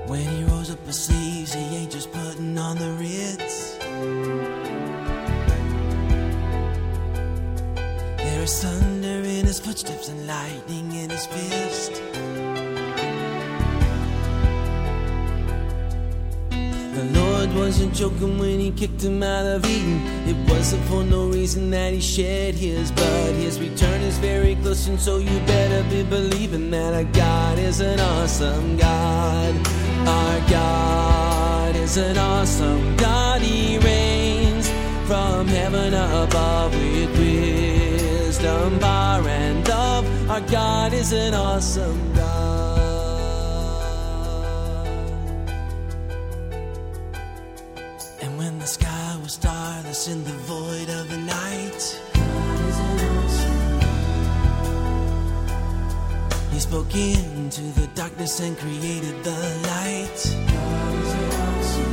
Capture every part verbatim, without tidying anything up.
When he rolls up his sleeves, he ain't just putting on the Ritz. There is thunder in his footsteps and lightning in his fist. The Lord wasn't joking when he kicked him out of Eden. It wasn't for no reason that he shed his blood. His return is very close, and so you better be believing that our God is an awesome God. Our God is an awesome God. He reigns from heaven above with wisdom, power, and love. Our God is an awesome God. And when the sky was starless in the void of the night, God is an awesome God. He spoke into the darkness and created the light. God is an awesome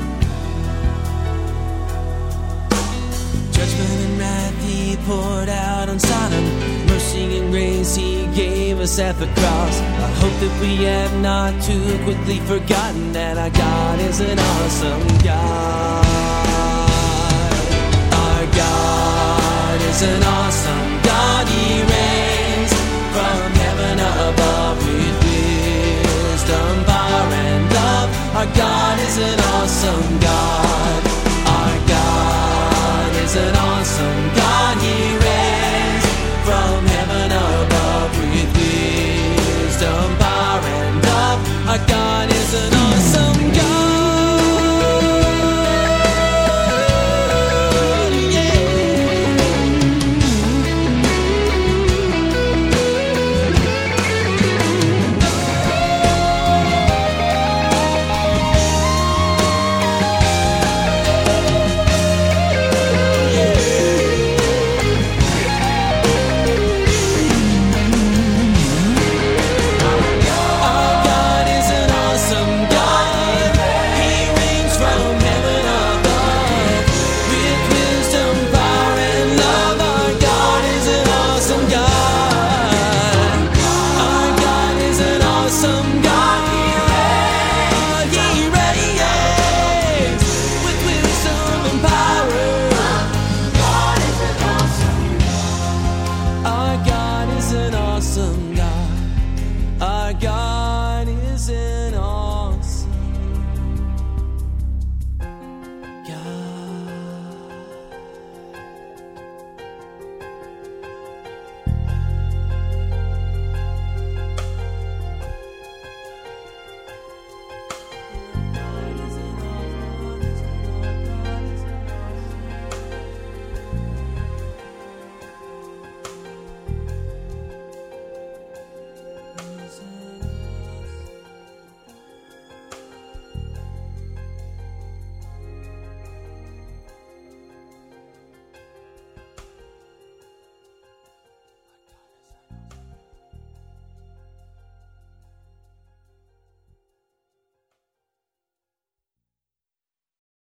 God. Judgment and wrath he poured out on Sodom. Mercy and grace he gave us at the cross. I hope that we have not too quickly forgotten that our God is an awesome God. Our God is an awesome God. He reigns from heaven above with wisdom, power, and love. Our God is an awesome God. Our God is an awesome